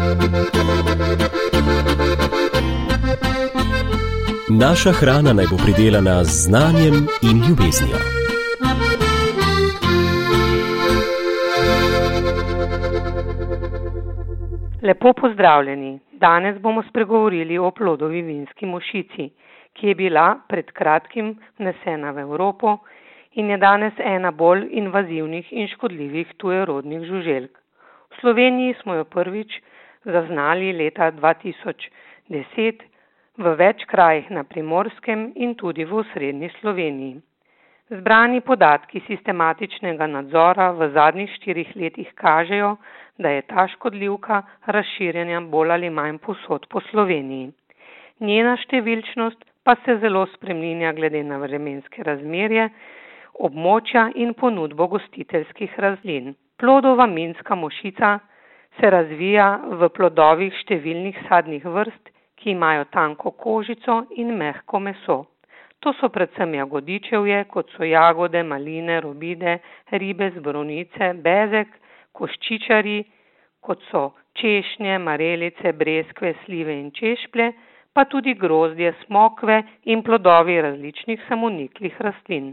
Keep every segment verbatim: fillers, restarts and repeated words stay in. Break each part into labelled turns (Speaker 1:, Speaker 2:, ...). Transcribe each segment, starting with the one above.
Speaker 1: Naša hrana naj bo pridelana z znanjem in ljubeznijo.
Speaker 2: Lepo pozdravljeni. Danes bomo spregovorili o plodovi vinski mušici, ki je bila pred kratkim vnesena v Evropo in je danes ena bolj invazivnih in škodljivih tujerodnih žuželk. V Sloveniji smo jo prvič zaznali leta dva tisoč deset v več krajih na Primorskem in tudi v osrednji Sloveniji. Zbrani podatki sistematičnega nadzora v zadnjih štirih letih kažejo, da je ta škodljivka razširjena bolj ali manj povsod po Sloveniji. Njena številčnost pa se zelo spreminja glede na vremenske razmerje, območja in ponudbo gostiteljskih rastlin. Plodova vinska mušica se razvija v plodovih številnih sadnih vrst, ki imajo tanko kožico in mehko meso. To so predvsem jagodičevje, kot so jagode, maline, robide, ribez, borovnice, bezeg, koščičari, kot so češnje, marelice, breskve, slive in češplje, pa tudi grozdje, smokve in plodovi različnih samoniklih rastlin.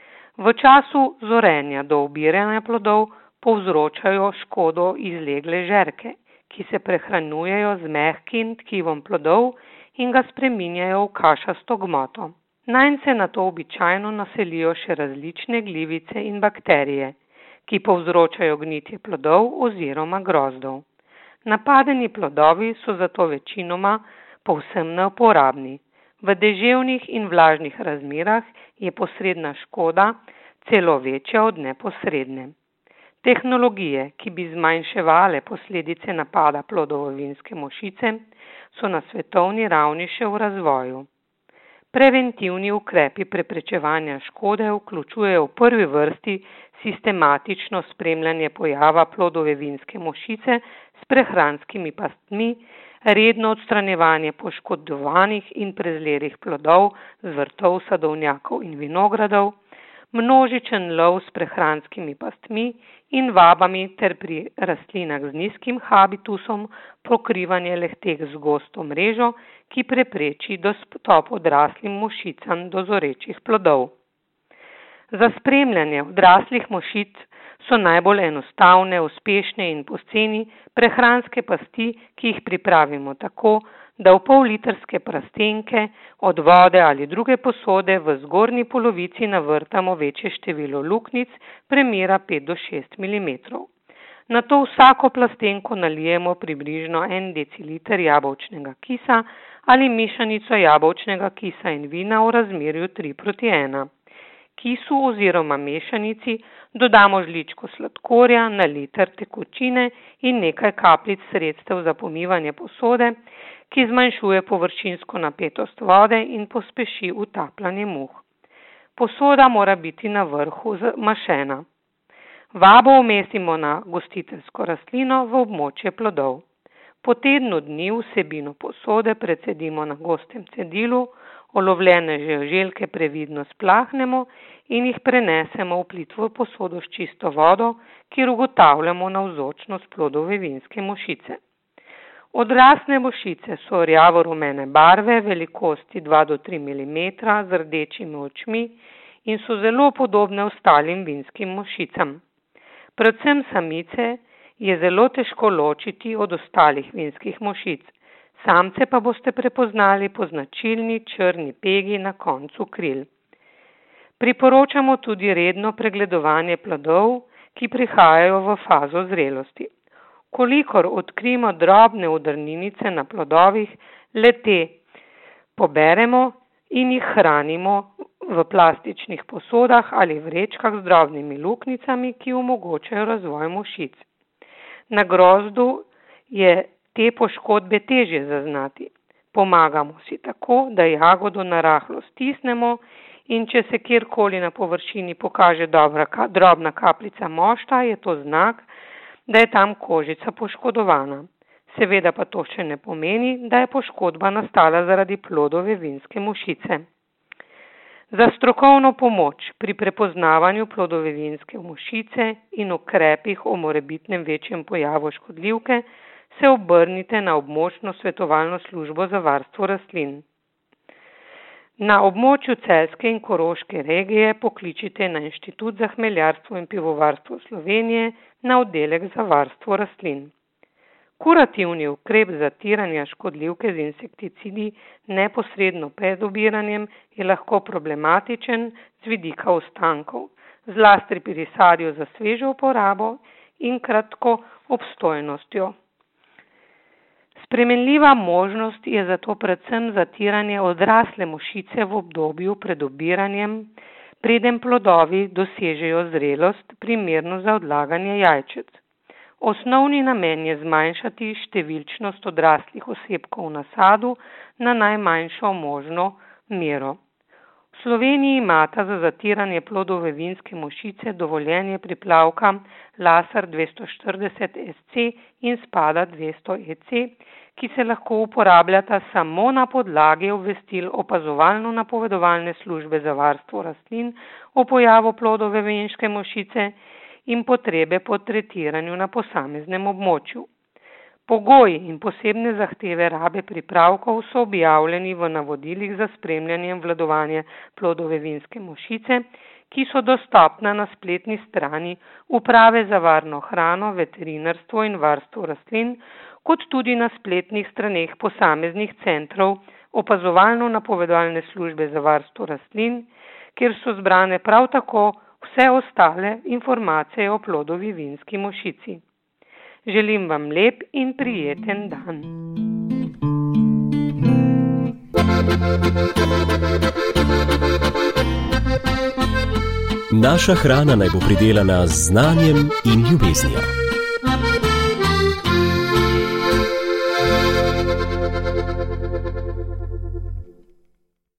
Speaker 2: V času zorenja do obiranja plodov povzročajo škodo izlegle žerke, ki se prehranjujejo z mehkim tkivom plodov in ga spreminjajo v kašasto gmoto. Nanj se nato običajno naselijo še različne glivice in bakterije, ki povzročajo gnitje plodov oziroma grozdov. Napadeni plodovi so zato večinoma povsem neuporabni. V deževnih in vlažnih razmerah je posredna škoda celo večja od neposredne. Tehnologije, ki bi zmanjševale posledice napada plodove vinske mušice, so na svetovni ravni še v razvoju. Preventivni ukrepi preprečevanja škode vključujejo v prvi vrsti sistematično spremljanje pojava plodove vinske mušice s prehranskimi pastmi, redno odstranjevanje poškodovanih in prezrelih plodov z vrtov, sadovnjakov in vinogradov, množičen lov s prehranskimi pastmi in vabami ter pri rastlinah z nizkim habitusom pokrivanje le-teh z gosto mrežo, ki prepreči dostop odraslim mušicam do zorečih plodov. Za spremljanje odraslih mušic so najbolj enostavne, uspešne in poceni prehranske pasti, ki jih pripravimo tako, da v pol litrske plastenke od vode ali druge posode v zgornji polovici navrtamo večje število luknjic premera pet do šest milimetrov. Nato vsako plastenko nalijemo približno en deciliter jabolčnega kisa ali mešanico jabolčnega kisa in vina v razmerju tri proti ena. Kisu oziroma mešanici dodamo žličko sladkorja na liter tekočine in nekaj kapljic sredstev za pomivanje posode, ki zmanjšuje površinsko napetost vode in pospeši utapljanje muh. Posoda mora biti na vrhu zamašena. Vabo umestimo na gostiteljsko rastlino v območje plodov. Po tednu dni vsebino posode precedimo na gostem cedilu, olovljene žuželke previdno splahnemo in jih prenesemo v plitvo posodo s čisto vodo, kjer ugotavljamo navzočnost plodove vinske mušice. Odrasle mušice so rjavo-rumene barve, velikosti dva do tri milimetra z rdečimi očmi in so zelo podobne ostalim vinskim mušicam. Predvsem samice je zelo težko ločiti od ostalih vinskih mušic. Samce pa boste prepoznali po značilni črni pegi na koncu kril. Priporočamo tudi redno pregledovanje plodov, ki prihajajo v fazo zrelosti. Kolikor odkrijemo drobne udarninice na plodovih, le-te poberemo in jih hranimo v plastičnih posodah ali vrečkah z drobnimi luknjicami, ki omogočajo razvoj mušic. Na grozdu je te poškodbe težje zaznati. Pomagamo si tako, da jagodo narahlo stisnemo in če se kjerkoli na površini pokaže dobra, drobna kapljica mošta, je to znak, da je tam kožica poškodovana. Seveda pa to še ne pomeni, da je poškodba nastala zaradi plodove vinske mušice. Za strokovno pomoč pri prepoznavanju plodove vinske mušice in ukrepih o morebitnem večjem pojavu škodljivke se obrnite na območno svetovalno službo za varstvo rastlin. Na območju Celjske in Koroške regije pokličite na Inštitut za hmeljarstvo in pivovarstvo Slovenije na oddelek za varstvo rastlin. Kurativni ukrep zatiranja škodljivke z insekticidi neposredno pred obiranjem je lahko problematičen z vidika ostankov, zlasti pri sadju za svežo uporabo in kratko obstojnostjo. Spremenljiva možnost je zato predvsem zatiranje odrasle mušice v obdobju pred obiranjem, preden plodovi dosežejo zrelost, primerno za odlaganje jajčec. Osnovni namen je zmanjšati številčnost odraslih osebkov v nasadu na najmanjšo možno mero. V Sloveniji imata za zatiranje plodove vinske mušice dovoljenje priplavka Lasar dvesto štirideset S C in Spada dvesto E C, ki se lahko uporabljata samo na podlagi obvestil opazovalno-napovedovalne službe za varstvo rastlin o pojavu plodove vinske mušice in potrebe po tretiranju na posameznem območju. Pogoji in posebne zahteve rabe pripravkov so objavljeni v navodilih za spremljanje in obvladovanje plodove vinske mušice, ki so dostopna na spletni strani Uprave za varno hrano, veterinarstvo in varstvo rastlin, kot tudi na spletnih straneh posameznih centrov opazovalno-napovedovalne službe za varstvo rastlin, kjer so zbrane prav tako vse ostale informacije o plodovi vinski mušici. Želim vam lep in prijeten dan.
Speaker 1: Naša hrana naj bo pridelana z znanjem in ljubeznijo.